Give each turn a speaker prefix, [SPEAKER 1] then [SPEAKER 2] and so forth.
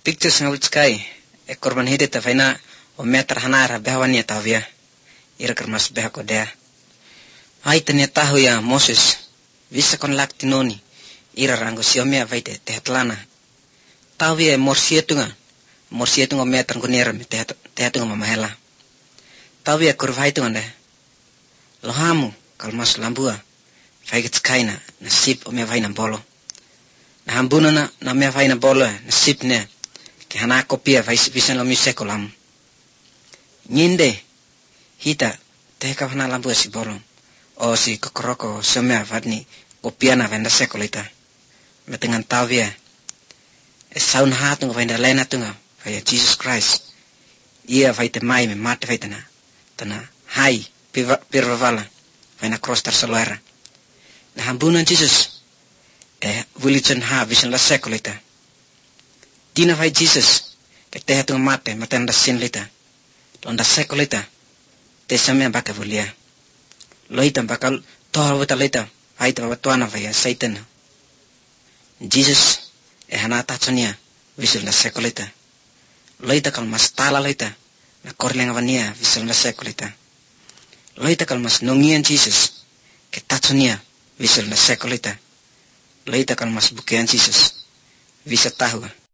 [SPEAKER 1] pictures nga sky e korban hideta faina o meter hanara behawani tavia ira kermas beha ko dea ai tania tahu ya Moses visa kon lakti noni ira rango siomea vaite tehatlana tavia morsietunga meter kunera me tehatunga mamahela tavia kurvaitunga de lohamu kalmas lambua vaigit skaina nasip o me vaina bolo na hambuna na me vaina bolo nasip ne ke hana kopia visan lo misekolam nyinde hita teka hana lambu si bolo o si kokoroko somea vadni kopia na venda sekolita metengan tavia saun hatunga venda lena tunga vaya Jesus Christ ia vaite mai me mate vaitana tana hai pirvavala vaina cross tersalera na hambuna Jesus village ha visan la sekolita Dina vai Jesus ke te hatunga mate matenda sin lita londa sekolita te samea baka vulia loita bakal tohal wata lita aita watuana vaya Satan Jesus hana tatsonia visul la sekolita loita kal mas tala lita na korlenga vania visul la sekolita loita kal mas nongian Jesus ke tatsonia visul la sekolita loita kal mas bukean Jesus visa tahu